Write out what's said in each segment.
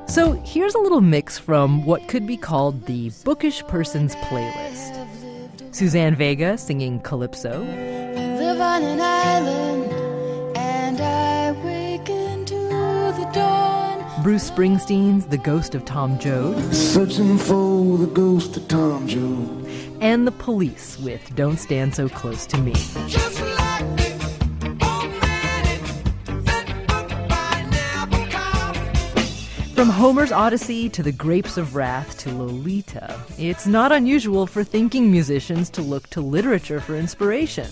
So here's a little mix from what could be called the Bookish Person's Playlist. Suzanne Vega singing Calypso. I live on an island and I wake into the dawn. Bruce Springsteen's The Ghost of Tom Joad. Searching for the ghost of Tom Joad. And The Police with Don't Stand So Close to Me. Just like the old man that book by Nabokov. From Homer's Odyssey to The Grapes of Wrath to Lolita, it's not unusual for thinking musicians to look to literature for inspiration.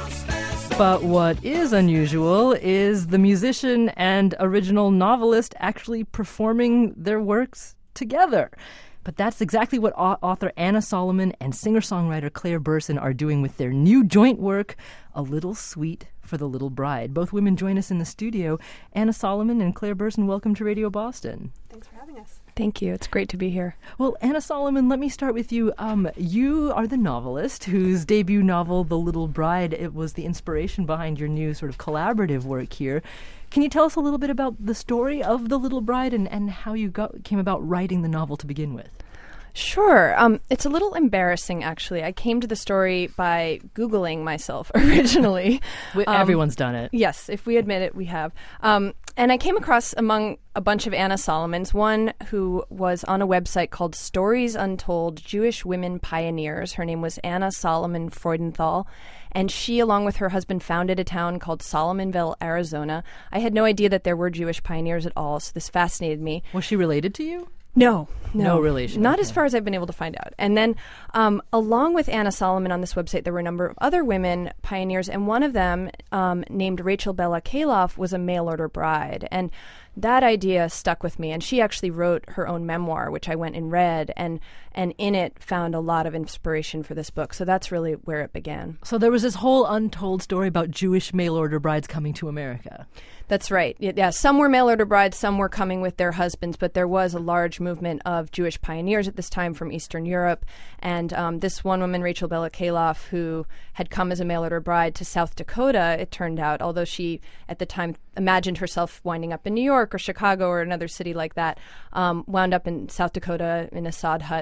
But what is unusual is the musician and original novelist actually performing their works together. But that's exactly what author Anna Solomon and singer-songwriter Claire Burson are doing with their new joint work, A Little Sweet for the Little Bride. Both women join us in the studio. Anna Solomon and Claire Burson, welcome to Radio Boston. Thanks for having us. Thank you. It's great to be here. Well, Anna Solomon, let me start with you. You are the novelist whose debut novel, The Little Bride, it was the inspiration behind your new sort of collaborative work here. Can you tell us a little bit about the story of The Little Bride and how you came about writing the novel to begin with? Sure. It's a little embarrassing, actually. I came to the story by Googling myself originally. Everyone's done it. Yes, if we admit it, we have. And I came across among a bunch of Anna Solomons, one who was on a website called Stories Untold Jewish Women Pioneers. Her name was Anna Solomon Freudenthal. And she, along with her husband, founded a town called Solomonville, Arizona. I had no idea that there were Jewish pioneers at all, so this fascinated me. Was she related to you? No relation. Not okay. as far as I've been able to find out. And then along with Anna Solomon on this website, there were a number of other women pioneers, and one of them, named Rachel Bella Kaloff, was a mail-order bride. And that idea stuck with me, and she actually wrote her own memoir, which I went and read, and in it found a lot of inspiration for this book. So that's really where it began. So there was this whole untold story about Jewish mail-order brides coming to America. That's right. Yeah, some were mail-order brides, some were coming with their husbands, but there was a large movement of Jewish pioneers at this time from Eastern Europe. And this one woman, Rachel Bella Kaloff, who had come as a mail-order bride to South Dakota, it turned out, although she at the time imagined herself winding up in New York or Chicago or another city like that, wound up in South Dakota in a sod hut,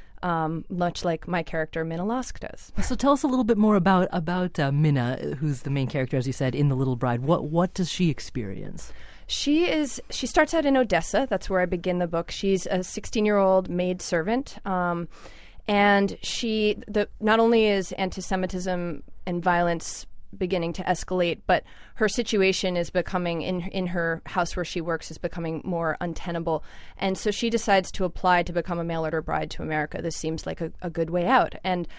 much like my character Minna Losk does. So tell us a little bit more about Minna, who's the main character, as you said, in The Little Bride. What does she experience? She starts out in Odessa. That's where I begin the book. She's a 16-year-old maidservant, and not only is anti-Semitism and violence beginning to escalate, but her situation is becoming, in her house where she works, is becoming more untenable. And so she decides to apply to become a mail-order bride to America. This seems like a good way out. And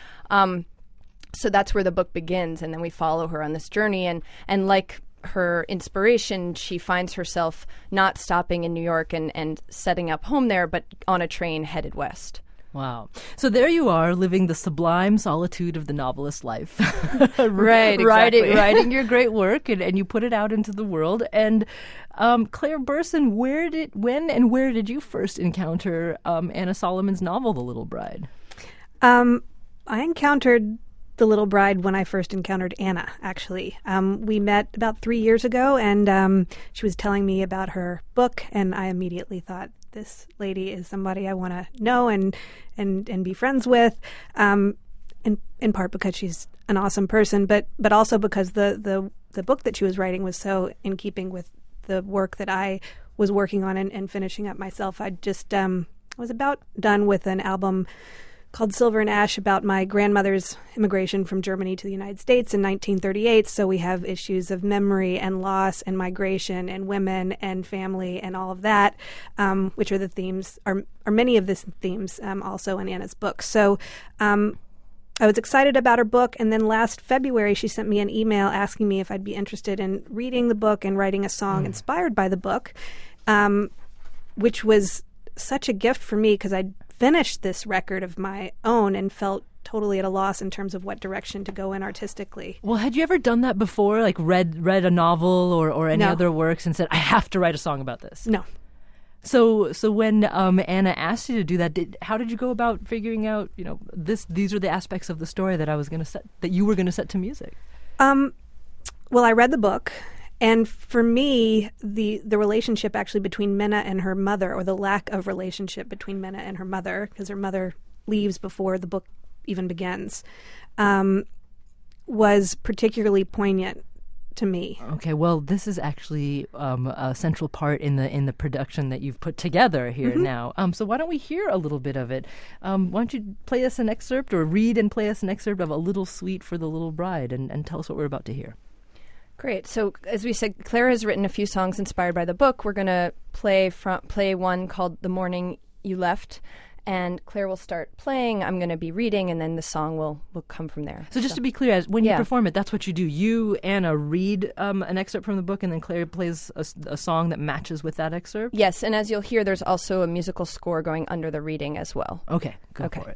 so that's where the book begins, and then we follow her on this journey. And like her inspiration, she finds herself not stopping in New York and setting up home there, but on a train headed west. Wow. So there you are, living the sublime solitude of the novelist life. Right, exactly. Writing your great work, and you put it out into the world. And Claire Burson, when and where did you first encounter Anna Solomon's novel, The Little Bride? I encountered The Little Bride when I first encountered Anna, actually. We met about 3 years ago, and she was telling me about her book, and I immediately thought, this lady is somebody I want to know and be friends with, in part because she's an awesome person, but also because the book that she was writing was so in keeping with the work that I was working on and finishing up myself. I just was about done with an album called Silver and Ash about my grandmother's immigration from Germany to the United States in 1938. So we have issues of memory and loss and migration and women and family and all of that, which are the themes, are many of the themes also in Anna's book. So I was excited about her book. And then last February, she sent me an email asking me if I'd be interested in reading the book and writing a song inspired by the book, which was such a gift for me because I'd finished this record of my own and felt totally at a loss in terms of what direction to go in artistically. Well, had you ever done that before, like read a novel or any other works and said, I have to write a song about this? No. So when Anna asked you to do that, how did you go about figuring out, these are the aspects of the story that I was going to set, that you were going to set to music? Well, I read the book, And for me, the relationship actually between Minna and her mother, or the lack of relationship between Minna and her mother, because her mother leaves before the book even begins, was particularly poignant to me. Okay, well, this is actually a central part in the production that you've put together here now. So why don't we hear a little bit of it? Why don't you play us an excerpt, or read and play us an excerpt of A Little Sweet for the Little Bride, and tell us what we're about to hear. Great. So, as we said, Claire has written a few songs inspired by the book. We're going to play one called The Morning You Left, and Claire will start playing. I'm going to be reading, and then the song will come from there. So just to be clear, when you perform it, that's what you do. You, Anna, read an excerpt from the book, and then Claire plays a song that matches with that excerpt? Yes, and as you'll hear, there's also a musical score going under the reading as well. Okay, go for it.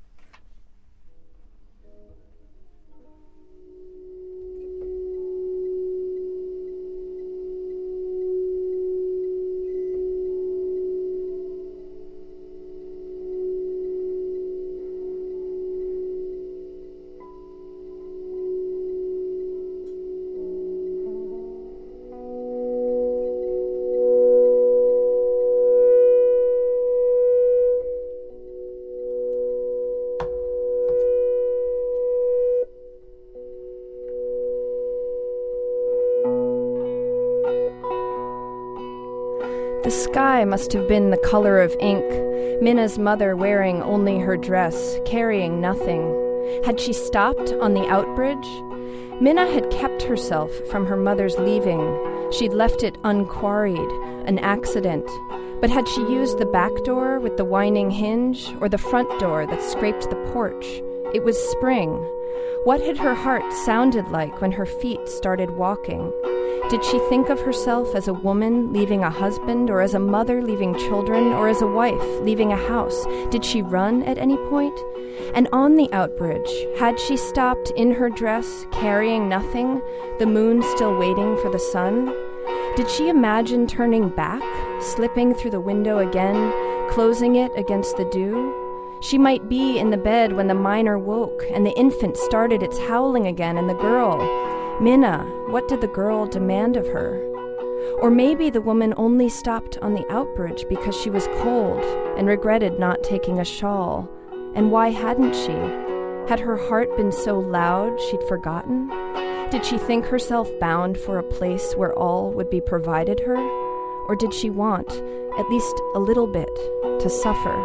The sky must have been the color of ink, Minna's mother wearing only her dress, carrying nothing. Had she stopped on the outbridge? Minna had kept herself from her mother's leaving. She'd left it unquarried, an accident. But had she used the back door with the winding hinge, or the front door that scraped the porch? It was spring. What had her heart sounded like when her feet started walking? Did she think of herself as a woman leaving a husband, or as a mother leaving children, or as a wife leaving a house? Did she run at any point? And on the outbridge, had she stopped in her dress, carrying nothing, the moon still waiting for the sun? Did she imagine turning back, slipping through the window again, closing it against the dew? She might be in the bed when the miner woke, and the infant started its howling again, and the girl... Minna, what did the girl demand of her? Or maybe the woman only stopped on the outbridge because she was cold and regretted not taking a shawl. And why hadn't she? Had her heart been so loud she'd forgotten? Did she think herself bound for a place where all would be provided her? Or did she want, at least a little bit, to suffer?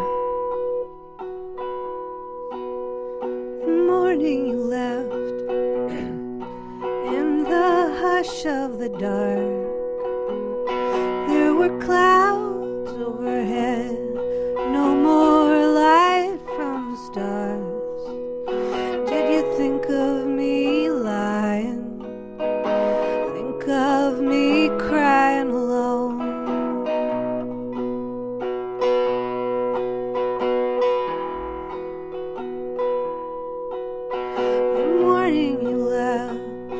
The morning you left, in the hush of the dark, there were clouds overhead, no more light from the stars. Did you think of me lying? Think of me crying alone? The morning you left,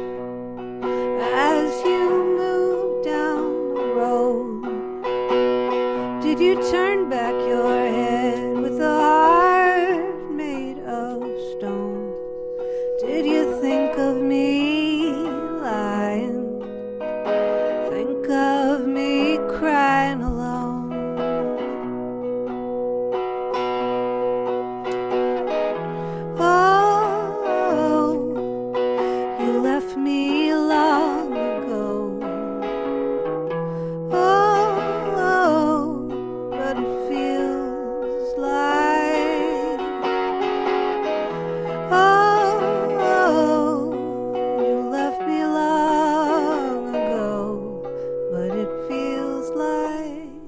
as you moved down the road, did you turn back your head with a heart made of stone? Did you think of me lying? Think of me crying alone? Oh, you left me long ago. Oh, but it feels like. Oh, you left me long ago, but it feels like.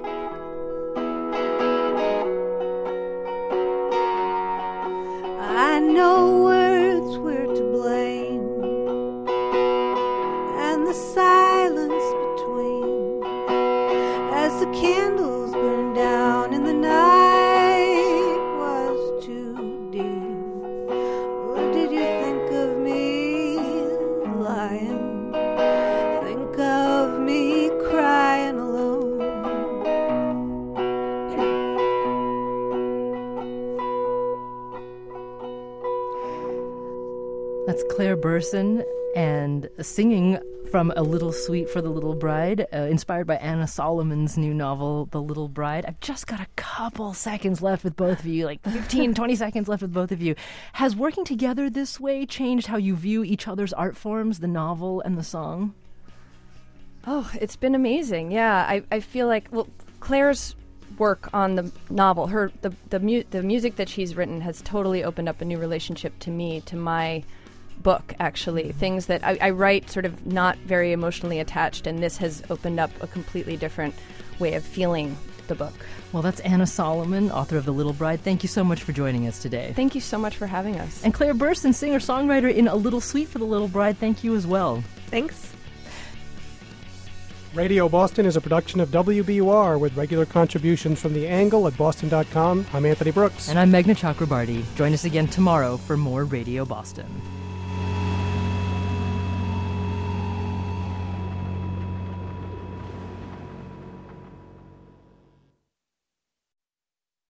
I know words were to blame, and the silence between, as the candles burned down and the night was too deep. Or did you think of me lying? Think of me crying alone? That's Claire Burson and singing from A Little Sweet for the Little Bride, inspired by Anna Solomon's new novel, The Little Bride. I've just got a couple seconds left with both of you, like 15, 20 seconds left with both of you. Has working together this way changed how you view each other's art forms, the novel and the song? Oh, it's been amazing. Yeah, I feel like, well, Claire's work on the novel, the music that she's written has totally opened up a new relationship to me, to my book, actually. Things that I write sort of not very emotionally attached, and this has opened up a completely different way of feeling the book. Well, that's Anna Solomon, author of The Little Bride. Thank you so much for joining us today. Thank you so much for having us. And Claire Burson, singer-songwriter in A Little Sweet for the Little Bride, thank you as well. Thanks. Radio Boston is a production of WBUR with regular contributions from The Angle at boston.com. I'm Anthony Brooks. And I'm Meghna Chakrabarty. Join us again tomorrow for more Radio Boston.